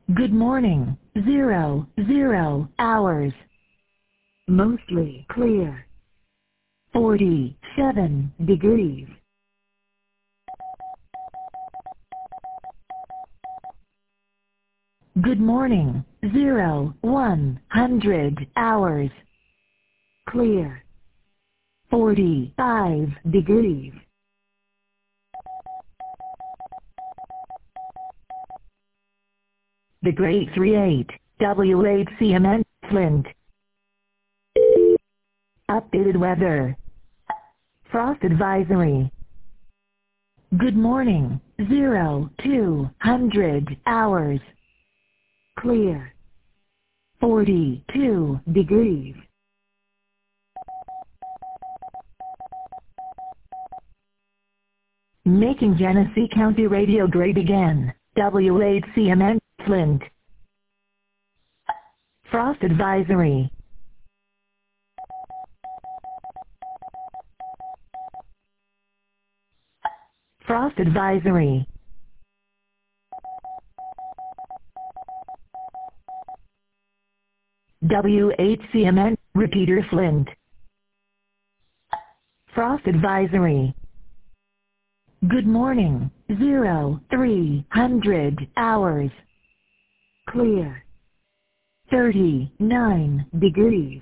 Good morning. 00 hours. Mostly clear. 47 degrees. Good morning. 100 hours. Clear. 45 degrees. The Great 38, WHCMN, Flint. Updated weather. Frost advisory. Good morning. 200 hours. Clear. 42 degrees. Making Genesee County Radio great again. WHCMN, Flint. Frost advisory. Frost advisory. WHCMN, repeater Flint. Frost advisory. Good morning. 300 hours. Clear. 39 degrees.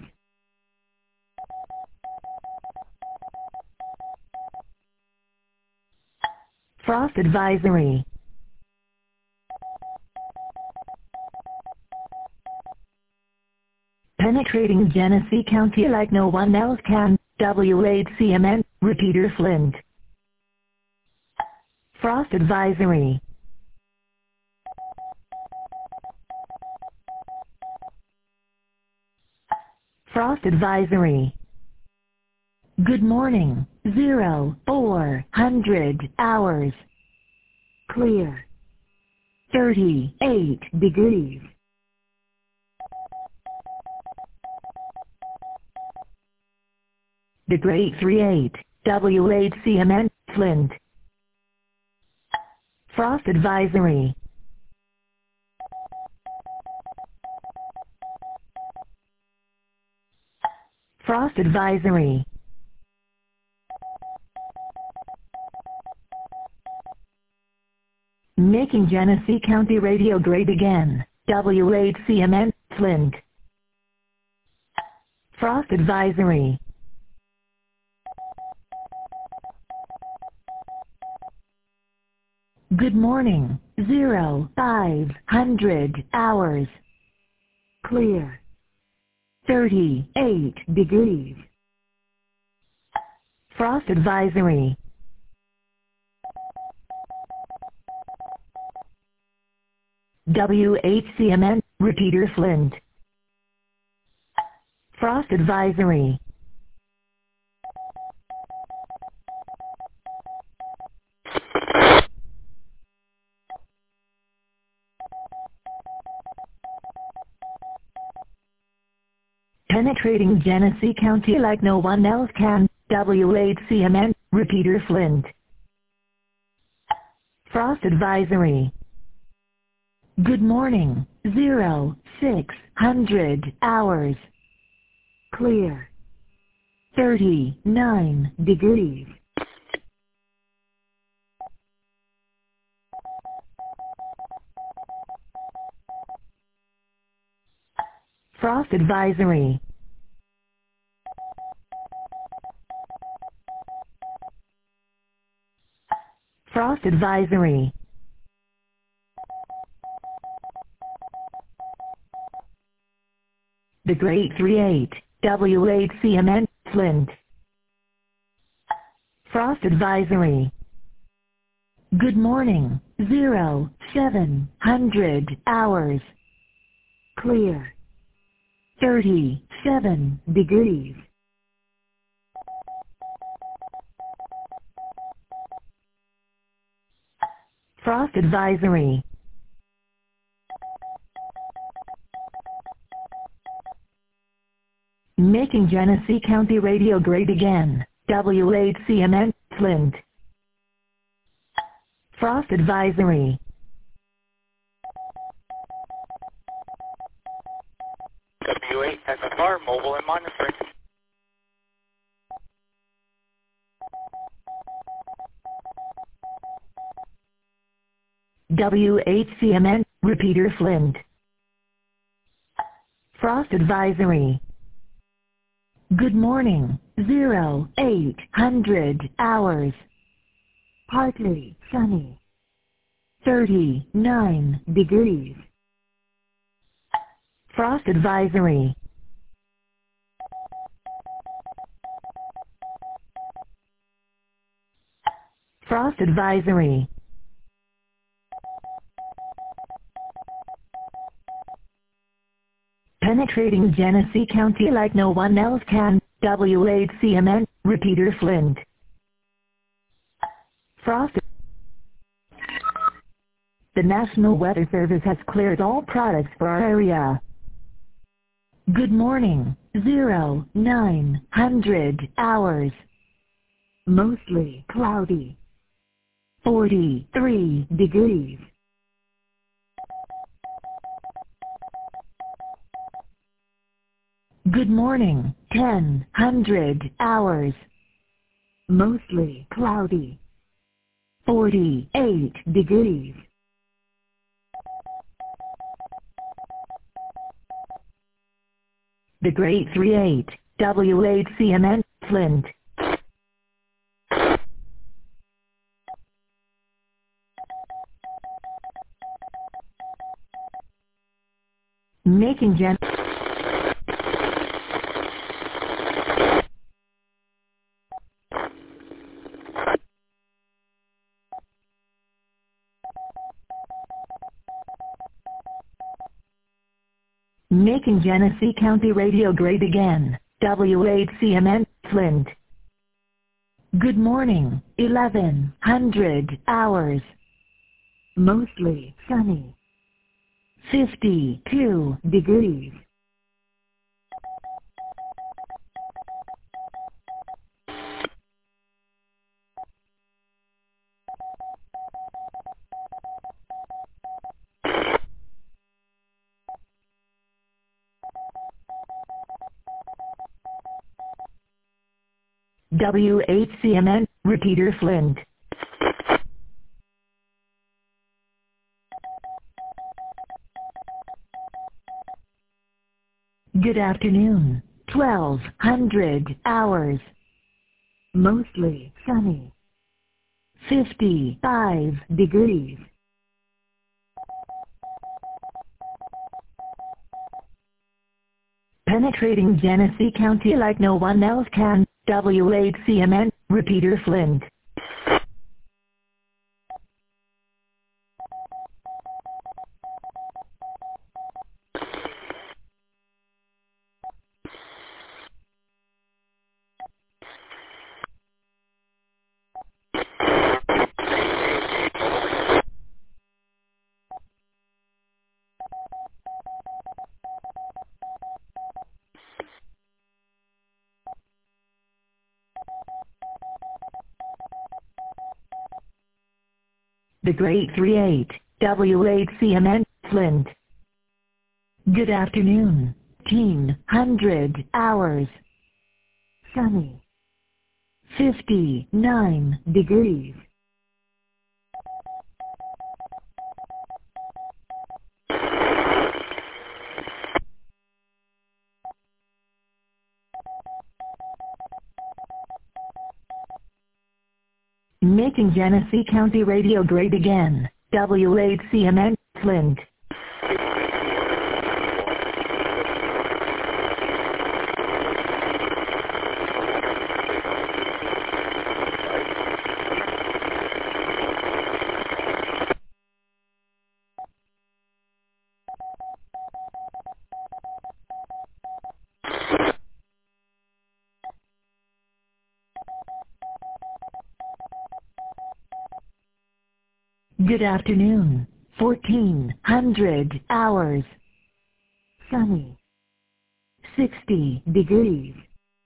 Frost advisory. Penetrating Genesee County like no one else can. WHCMN, repeater Flint. Frost advisory. Frost advisory. Good morning. 400 hours. Clear. 38 degrees. The Great 38, WHCMN, Flint. Frost advisory. Frost advisory. Making Genesee County Radio great again. WHCMN, Flint. Frost advisory. Good morning. 500 hours. Clear. 38 degrees. Frost advisory. WHCMN, repeater Flint. Frost advisory. Penetrating Genesee County like no one else can. WHCMN, repeater Flint. Frost advisory. Good morning. 600 hours. Clear. 39 degrees. Frost advisory. Frost advisory. The Great 38, WHCMN, Flint. Frost advisory. Good morning. 700 hours. Clear. 37 degrees. Frost advisory. Making Genesee County Radio great again. WHCMN, Flint. Frost advisory. W8 SFR, mobile and monitoring. W8CMN, repeater Flint. Frost advisory. Good morning, 0800 hours. Partly sunny. 39 degrees. Frost advisory. Frost advisory. Penetrating Genesee County like no one else can, W8CMN, repeater Flint. Frost. The National Weather Service has cleared all products for our area. Good morning, 0900 hours. Mostly cloudy. 43 degrees. Good morning, 1000 hours. Mostly cloudy. 48 degrees. The Great 38, W8CMN, Flint. Making Making Genesee County radio great again, W8CMN, Flint. Good morning, 1100 hours. Mostly sunny. 52 degrees. W8CMN, repeater Flint. Good afternoon, 1200 hours. Mostly sunny. 55 degrees. Penetrating Genesee County like no one else can, W8CMN, repeater Flint. The Great 38, W8CMN, Flint. Good afternoon, 100 hours. Sunny. 59 degrees. Making Genesee County radio great again, W8CMN, Flint. Good afternoon, 1400 hours. Sunny. 60 degrees.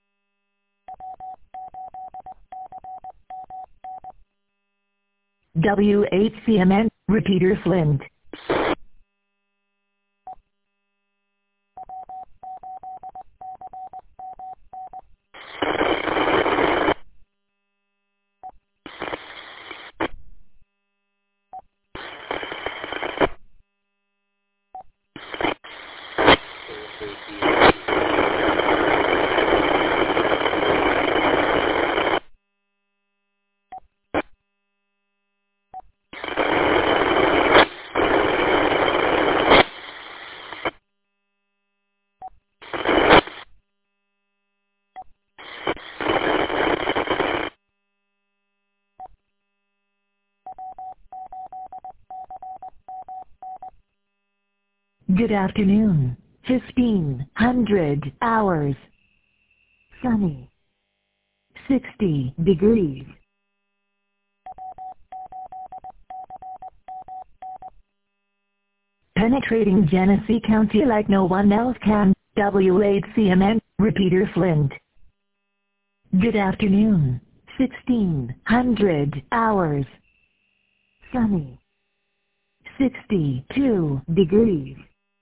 W8CMN, repeater Flint. Good afternoon. 1500 hours. Sunny. 60 degrees. Penetrating Genesee County like no one else can. W8CMN, Repeater Flint. Good afternoon. 1600 hours. Sunny. 62 degrees.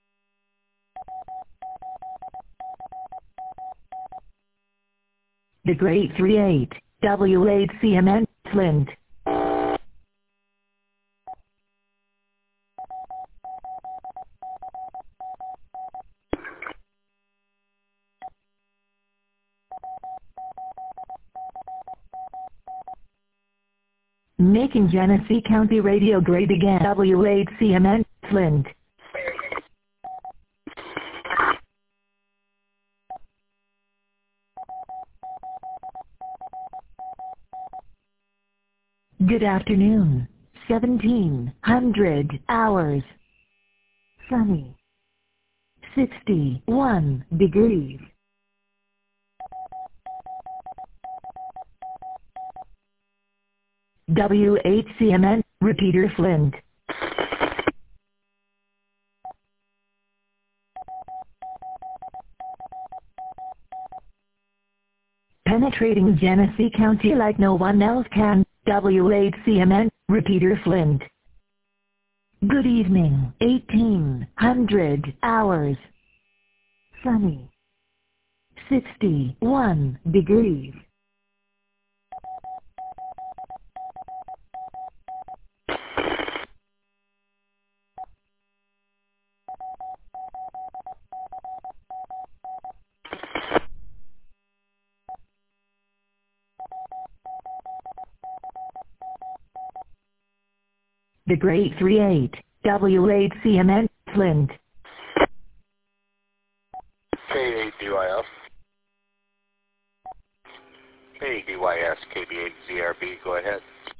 The Great 38, W8CMN, Flint. Making Genesee County radio great again. W8CMN, Flint. Good afternoon. 1700 hours. Sunny. 61 degrees. W8CMN, Repeater Flint. Penetrating Genesee County like no one else can. W8CMN, Repeater Flint. Good evening. 1800 hours. Sunny. 61 degrees. The Great 38, W8CMN, Flint. K8DYF. KDYS, KB8ZRB, go ahead.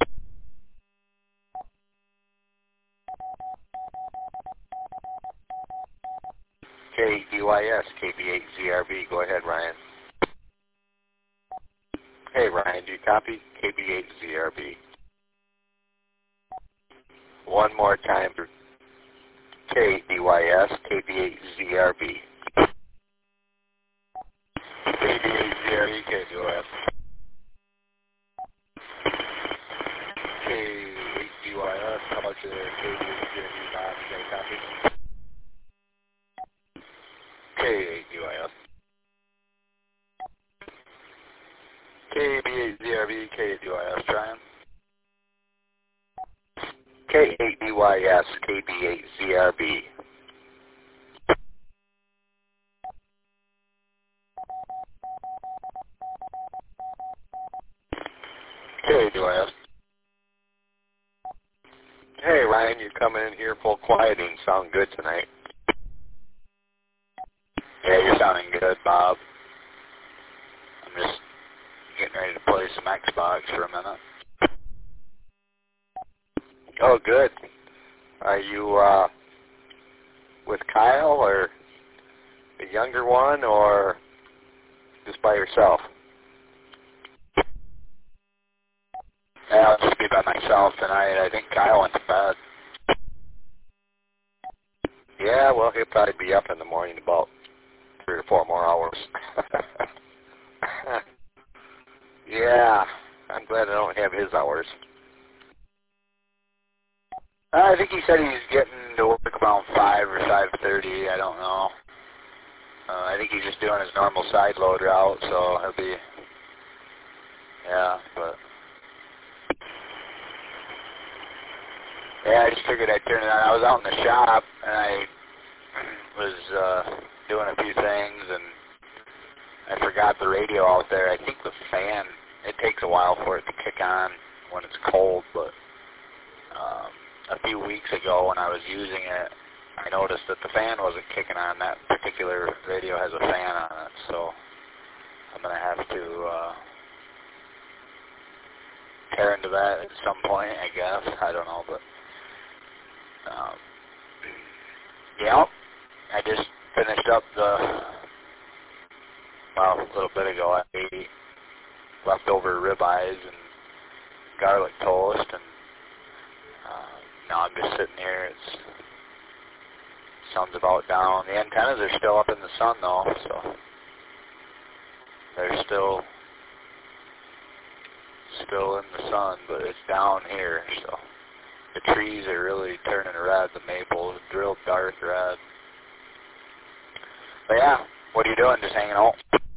KDYS, KB8ZRB, go ahead, Ryan. Hey, Ryan, do you copy? KB8ZRB. One more time for KDYS, KB8ZRB. KB8ZRB, KDYS. K8DYS, how about your KB8ZRB, Bob? You got a copy? K8DYS. KB8ZRB, KDYS, Ryan. K8DYS, KB8ZRB. KDYS. Hey, Ryan, you're coming in here full quieting. Sound good tonight. Yeah, you're sounding good, Bob. I'm just getting ready to play some Xbox for a minute. Oh, good. Are you with Kyle or the younger one or just by yourself? Yeah, I'll just be by myself tonight. I think Kyle went to bed. Yeah, well, he'll probably be up in the morning about 3 or 4 more hours. Yeah, I'm glad I don't have his hours. I think he said he's getting to work around 5 or 5:30. I don't know. I think he's just doing his normal side load route, so he'll be, yeah, but, yeah, I just figured I'd turn it on. I was out in the shop, and I was doing a few things, and I forgot the radio out there. I think the fan, it takes a while for it to kick on when it's cold, but a few weeks ago when I was using it, I noticed that the fan wasn't kicking on. That particular radio has a fan on it, so I'm going to have to tear into that at some point, I guess. I don't know, but yeah. just finished up a little bit ago. I ate leftover ribeyes and garlic toast, and now I'm just sitting here. Sun's about down. The antennas are still up in the sun though, so they're still in the sun, but it's down here, so the trees are really turning red. The maples drilled dark red. But yeah, what are you doing? Just hanging out?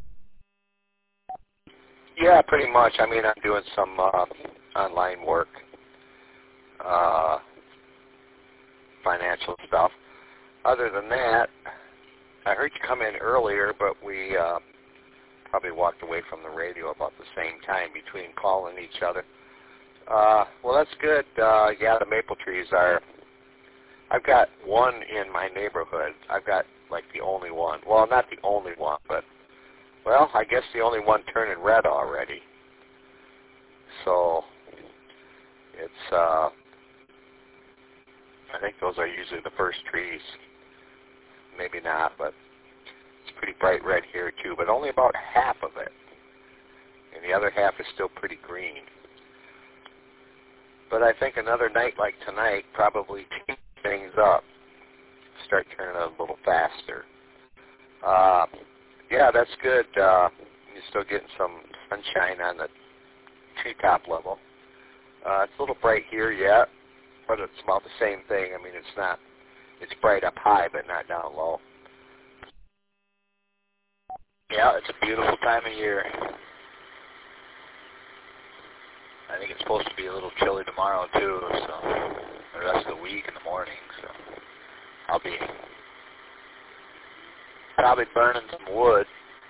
Yeah, pretty much. I mean, I'm doing some online work, financial stuff. Other than that, I heard you come in earlier, but we probably walked away from the radio about the same time between calling each other. Well, that's good. Yeah, the maple trees are, I've got one in my neighborhood. I've got like the only one. Well, not the only one, but, well, I guess the only one turning red already. So it's, I think those are usually the first trees. Maybe not, but it's pretty bright red here too, but only about half of it. And the other half is still pretty green. But I think another night like tonight probably change things up, start turning a little faster. Yeah, that's good. You're still getting some sunshine on the treetop level. It's a little bright here yet, but it's about the same thing. I mean, it's bright up high, but not down low. Yeah, it's a beautiful time of year. I think it's supposed to be a little chilly tomorrow too, so the rest of the week in the morning, so I'll be probably burning some wood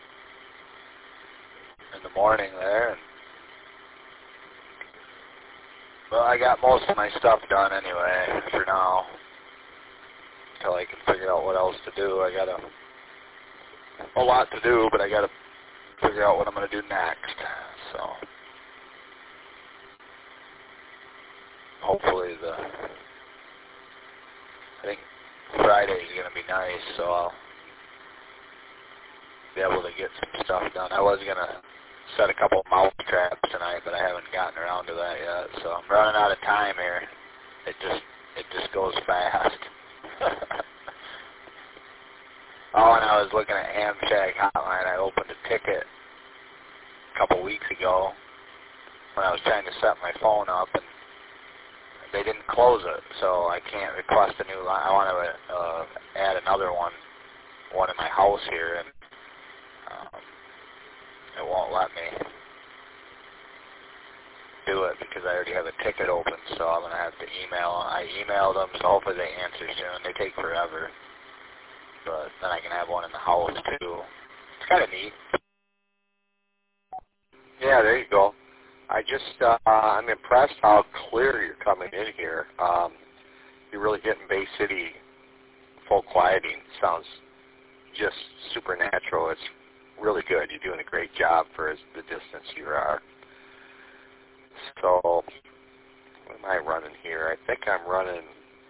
in the morning there. Well, I got most of my stuff done anyway for now, until I can figure out what else to do. I got a lot to do, but I got to figure out what I'm going to do next. So hopefully I think Friday is going to be nice, so I'll be able to get some stuff done. I was going to set a couple mouse traps tonight, but I haven't gotten around to that yet, so I'm running out of time here. It just goes fast. Oh, and I was looking at Amshag Hotline. I opened a ticket a couple weeks ago when I was trying to set my phone up, and they didn't close it, so I can't request a new line. I want to add another one in my house here, and it won't let me do it because I already have a ticket open, so I'm going to have to email. I emailed them, so hopefully they answer soon. They take forever, but then I can have one in the house too. It's kind of neat. Yeah, there you go. I'm impressed how clear you're coming in here. You're really getting Bay City full quieting. Sounds just supernatural. It's really good. You're doing a great job for the distance you are. So, what am I running here? I think I'm running,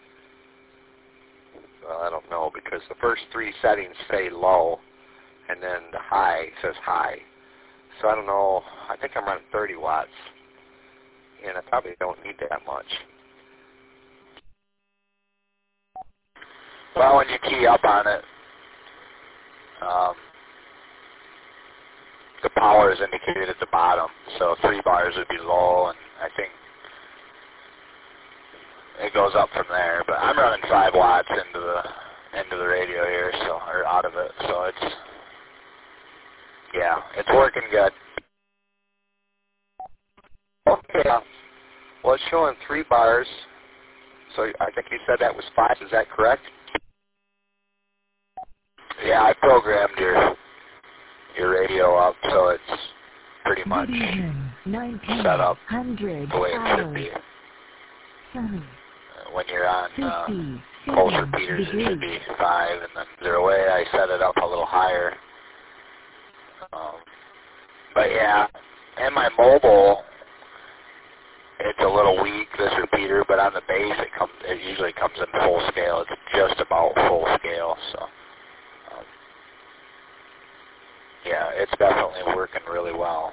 well, I don't know, because the first three settings say low, and then the high says high. So I don't know. I think I'm running 30 watts, and I probably don't need that much. Well, when you key up on it, the power is indicated at the bottom, so 3 bars would be low, and I think it goes up from there. But I'm running 5 watts into the radio here, so, or out of it, so it's working good. Okay. Well, it's showing 3 bars, so I think you said that was 5. Is that correct? Yeah, I programmed your radio up, so it's pretty much set up the way it should be. When you're on pulse repeaters, it should be 5, and then the way I set it up a little higher. But yeah, and my mobile, it's a little weak, this repeater, but on the base it usually comes in full scale. It's just about full scale, so it's definitely working really well.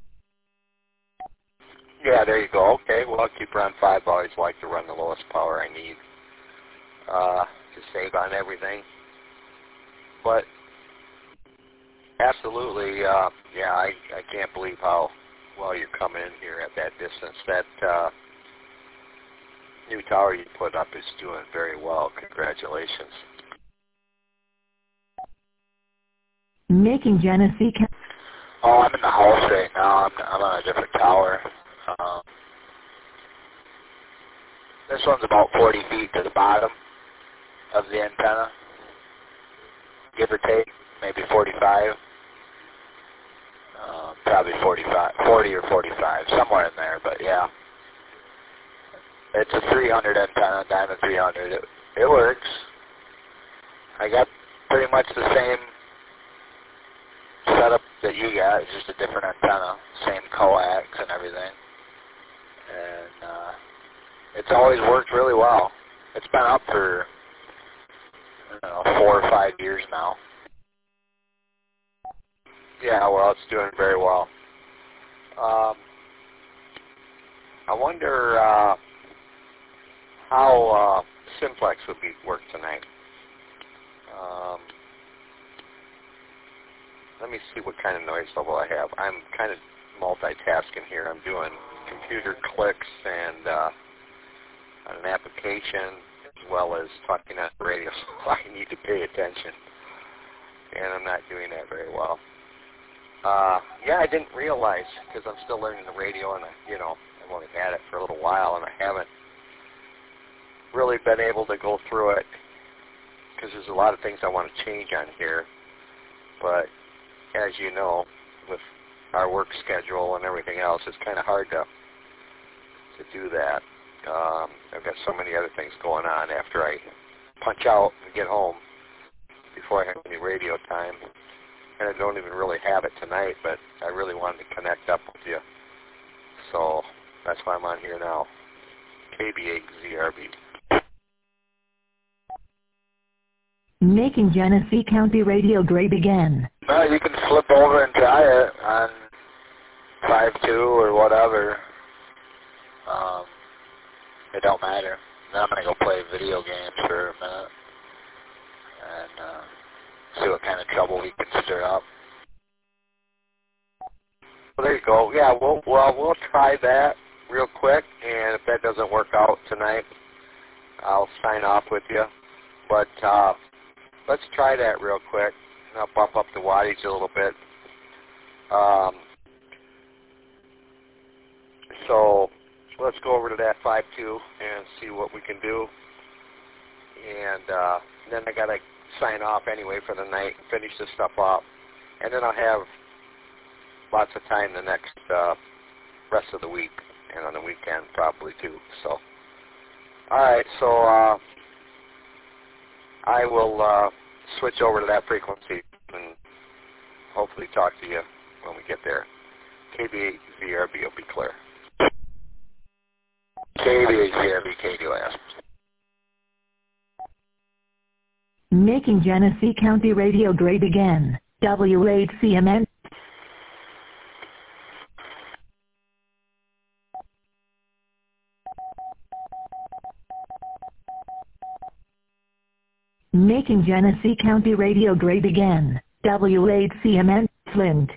Yeah, there you go. Okay, well, I'll keep around 5. I always like to run the lowest power I need to save on everything. But absolutely, yeah, I can't believe how well you're coming in here at that distance. That new tower you put up is doing very well. Congratulations. Making Genesee. Oh, I'm in the house right now. I'm on a different tower. This one's about 40 feet to the bottom of the antenna, give or take, maybe 45. Probably 45, 40 or 45, somewhere in there, but yeah. It's a 300 antenna, Diamond 300. It works. I got pretty much the same setup that you got. It's just a different antenna, same coax and everything. And it's always worked really well. It's been up for, I don't know, 4 or 5 years now. Yeah, well, it's doing very well. I wonder how Simplex would work tonight. Let me see what kind of noise level I have. I'm kind of multitasking here. I'm doing computer clicks and on an application as well as talking on the radio, so I need to pay attention. And I'm not doing that very well. Yeah, I didn't realize, because I'm still learning the radio, and I've only had it for a little while, and I haven't really been able to go through it, because there's a lot of things I want to change on here. But as you know, with our work schedule and everything else, it's kind of hard to do that. I've got so many other things going on after I punch out and get home before I have any radio time. And I don't even really have it tonight, but I really wanted to connect up with you. So that's why I'm on here now. KBAZRB. Making Genesee County Radio great again. Well, you can flip over and try it on 5.2 or whatever. It don't matter. Then I'm going to go play video games for a minute and see what kind of trouble we can stir up. Well, there you go. Yeah, we'll try that real quick, and if that doesn't work out tonight, I'll sign off with you. But let's try that real quick. I'll bump up the wattage a little bit. So let's go over to that 5.2 and see what we can do. And then I got to sign off anyway for the night and finish this stuff up. And then I'll have lots of time the next rest of the week and on the weekend probably too. So, all right, so I will switch over to that frequency and hopefully talk to you when we get there. KBAZRB will be clear. KBAZRB, KDOS. Making Genesee County Radio great again. WHCMN. Making Genesee County Radio great again. WHCMN, Flint.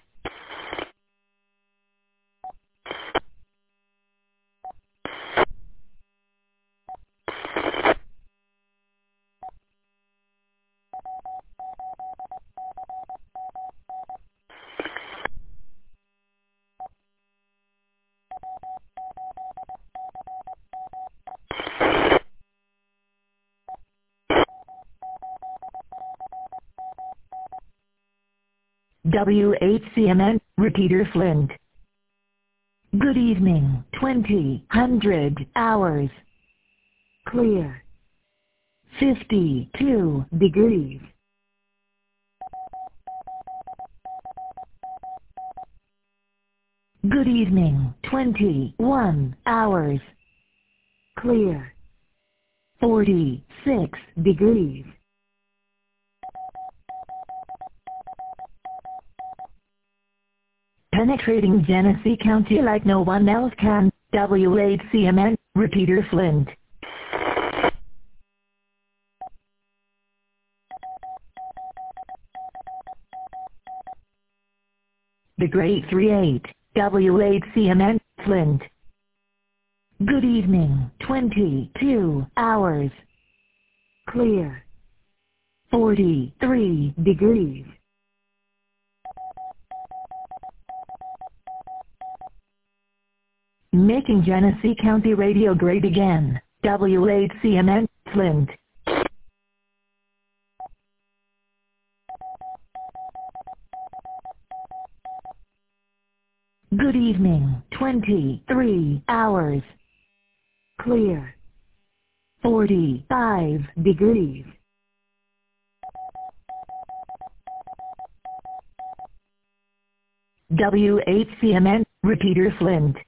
WHCMN, Repeater Flint. Good evening, 2000 hours. Clear. 52 degrees. Good evening, 21 hours. Clear. 46 degrees. penetrating Genesee County like no one else can. WHCMN, repeater Flint. The Great 38, WHCMN, Flint. Good evening, 22 hours. Clear. 43 degrees. Making Genesee County radio great again. WHCMN, Flint. Good evening, 23 hours. Clear. 45 degrees. WHCMN, repeater Flint.